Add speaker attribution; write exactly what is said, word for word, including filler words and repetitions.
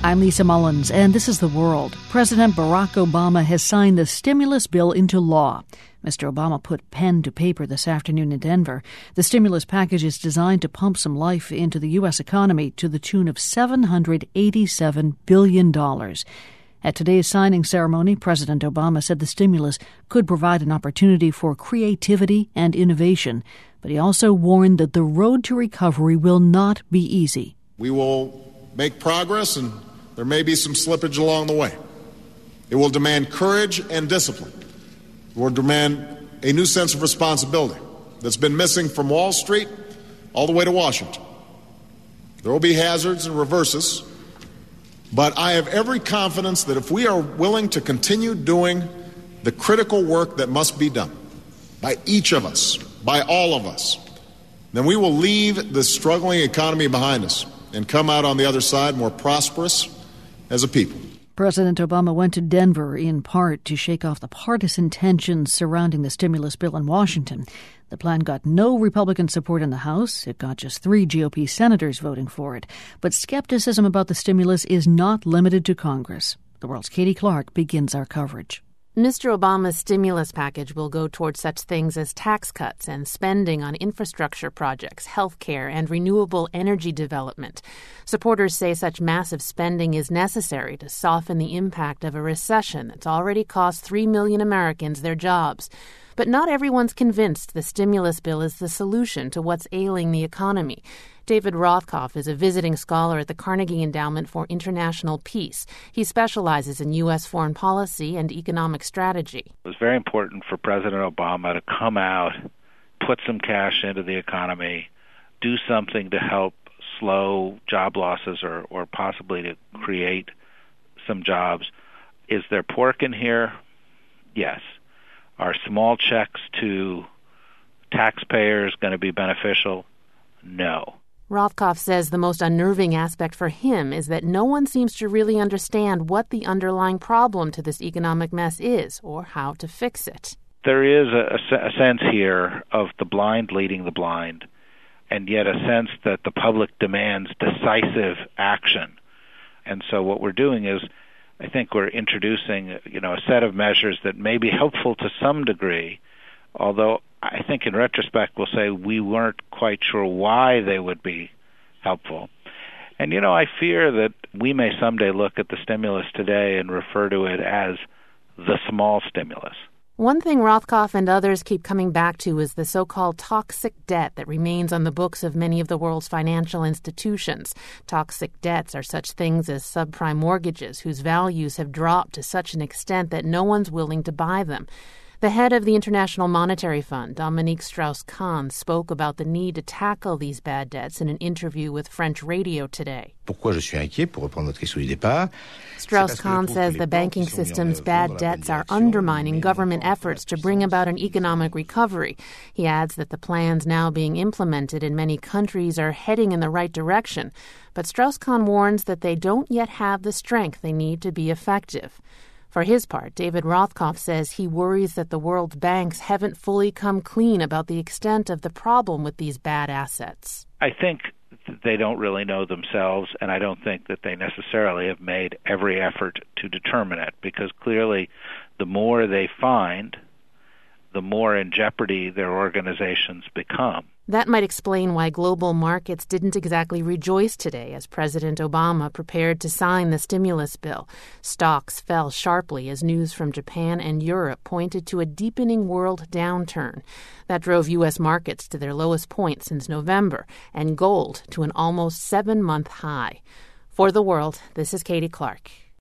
Speaker 1: I'm Lisa Mullins, and this is The World. President Barack Obama has signed the stimulus bill into law. Mister Obama put pen to paper this afternoon in Denver. The stimulus package is designed to pump some life into the U S economy to the tune of seven hundred eighty-seven billion dollars. At today's signing ceremony, President Obama said the stimulus could provide an opportunity for creativity and innovation, but he also warned that the road to recovery will not be easy.
Speaker 2: We will make progress, and there may be some slippage along the way. It will demand courage and discipline. It will demand a new sense of responsibility that's been missing from Wall Street all the way to Washington. There will be hazards and reverses, but I have every confidence that if we are willing to continue doing the critical work that must be done by each of us, by all of us, then we will leave the struggling economy behind us and come out on the other side more prosperous as a people.
Speaker 1: President Obama went to Denver in part to shake off the partisan tensions surrounding the stimulus bill in Washington. The plan got no Republican support in the House. It got just three G O P senators voting for it. But skepticism about the stimulus is not limited to Congress. The World's Katie Clark begins our coverage.
Speaker 3: Mister Obama's stimulus package will go towards such things as tax cuts and spending on infrastructure projects, health care, and renewable energy development. Supporters say such massive spending is necessary to soften the impact of a recession that's already cost three million Americans their jobs. But not everyone's convinced the stimulus bill is the solution to what's ailing the economy. David Rothkopf is a visiting scholar at the Carnegie Endowment for International Peace. He specializes in U S foreign policy and economic strategy.
Speaker 4: It was very important for President Obama to come out, put some cash into the economy, do something to help slow job losses or, or possibly to create some jobs. Is there pork in here? Yes. Are small checks to taxpayers going to be beneficial? No.
Speaker 3: Rothkopf says the most unnerving aspect for him is that no one seems to really understand what the underlying problem to this economic mess is or how to fix it.
Speaker 4: There is a, a sense here of the blind leading the blind, and yet a sense that the public demands decisive action. And so what we're doing is, I think we're introducing, you know, a set of measures that may be helpful to some degree, although I think in retrospect we'll say we weren't quite sure why they would be helpful. And, you know, I fear that we may someday look at the stimulus today and refer to it as the small stimulus.
Speaker 3: One thing Rothkopf and others keep coming back to is the so-called toxic debt that remains on the books of many of the world's financial institutions. Toxic debts are such things as subprime mortgages whose values have dropped to such an extent that no one's willing to buy them. The head of the International Monetary Fund, Dominique Strauss-Kahn, spoke about the need to tackle these bad debts in an interview with French radio today. Strauss-Kahn says the banking system's bad debts are undermining government efforts to bring about an economic recovery. He adds that the plans now being implemented in many countries are heading in the right direction, but Strauss-Kahn warns that they don't yet have the strength they need to be effective. For his part, David Rothkopf says he worries that the world's banks haven't fully come clean about the extent of the problem with these bad assets.
Speaker 4: I think they don't really know themselves, and I don't think that they necessarily have made every effort to determine it, because clearly the more they find, the more in jeopardy their organizations become.
Speaker 3: That might explain why global markets didn't exactly rejoice today as President Obama prepared to sign the stimulus bill. Stocks fell sharply as news from Japan and Europe pointed to a deepening world downturn. That drove U S markets to their lowest point since November and gold to an almost seven-month high. For The World, this is Katie Clark.